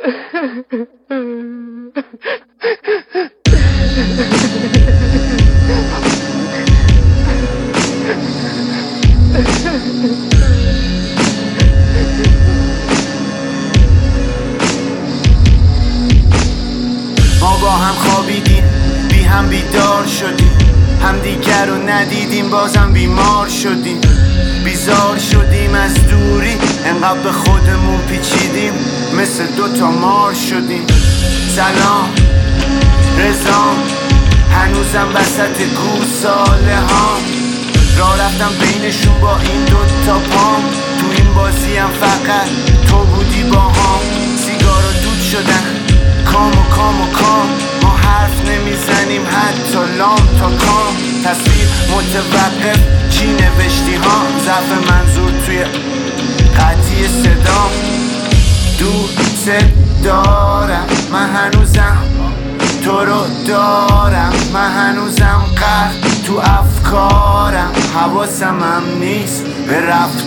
ما با هم خوابیدیم، بی هم بیدار شدیم، همدیگر رو ندیدیم، بازم بیمار شدیم، بیزار شدیم از دوری، انقدر به خودمون پیچیدیم، مثل دوتا مار شدیم. سلام رضا، هنوزم وسط گوساله ها، راه رفتم بینشون با این دوتا پام، تو این بازی هم فقط تو بودی با هم. سیگارا دود شدن، کام و کام و کام، ما حرف نمیزنیم حتی لام تا کام. تصویر متوقف، چی نوشتی ها، ضعف منظور توی قطعی صدام. دوست دارم، من هنوزم تو رو دارم، من هنوزم غرق تو افکارم، حواسم هم نیست به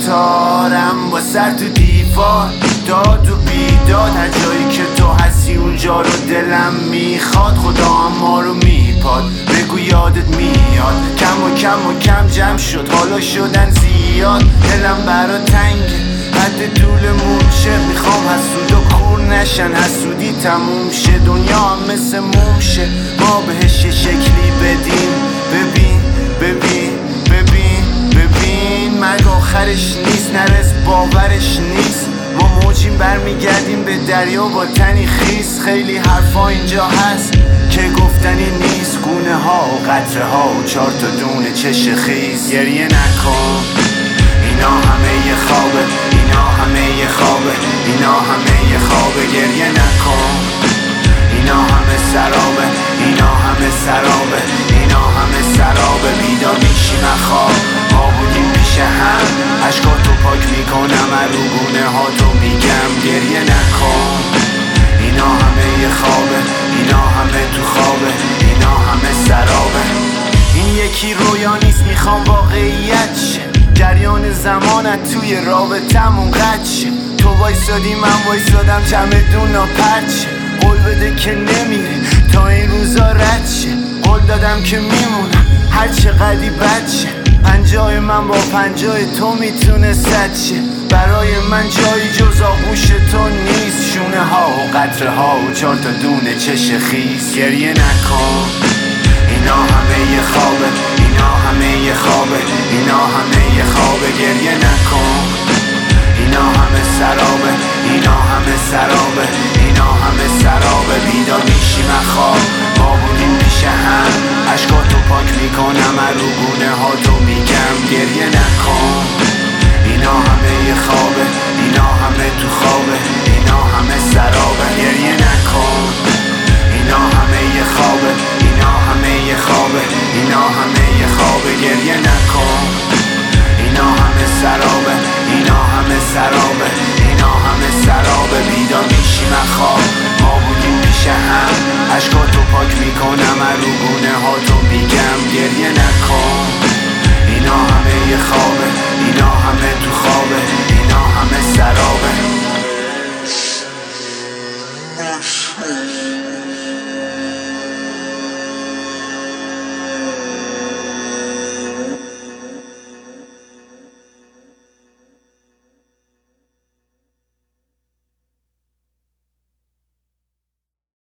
رفتارم، با سر تو دیوار داد و بیداد، هر جایی که تو هستی اونجا رو دلم میخواد، خدا هم ما رو میپاد، بگو یادت میاد. کم و کم و کم جمع شد، حالا شدن زیاد، دلم برا تنگه، حد طول مورچه، میخوام حسود و کور نشن، حسودی تموم شه، دنیا هم مثل موم شه، ما بهش یه شکلی بدیم. ببین ببین ببین ببین، مرگ آخرش نیست، نرس باورش نیست، ما موجیم برمیگردیم به دریا با تنی خیس. خیلی حرفا اینجا هست که گفتنی نیست، گونه ها و قطره ها و 4 تا دونه چش خیز. گریه نکن، اینا همه یه خوابه، اینا همه یه خوابه، اینا همه یه خوابه. گریه نکن، اینا همه سرابه، اینا همه سرابه، اینا همه سرابه. بیدار میشیم خواب، ما بودیم پیش هم، عشقاتو پاک میکنم، اروگونه ها تو میگم. گریه نکن، اینا همه یه خوابه، اینا همه تو خوابه، اینا همه سرابه. این یکی رویا نیست، میخوام واقعیت شه، جریان زمانت توی رابطمون قد شه. تو وایسادی من وایسادم، چمدون ها پرچه، قول بده که نمیره تا این روزا رد شه، قول دادم که میمونم هر چقدی بد شه، 50 من با 50 تو میتونه 100 شه. برای من جایی جز آغوش تو نیست، شونه ها و قطره ها و 4 تا دونه چش خیس. گریه نکن، اینا همه یه خوابه، اینا همه یه خوابه، اینا همه یه خوابه. گریه نکن، اینا همه سرابه، اینا همه سرابه، اینا همه سرابه. بیدار میشیم خواب، ما بودیم پیش هم، عشقاتو پاک میکنم، اروگونه ها تو میگم. گریه نکن.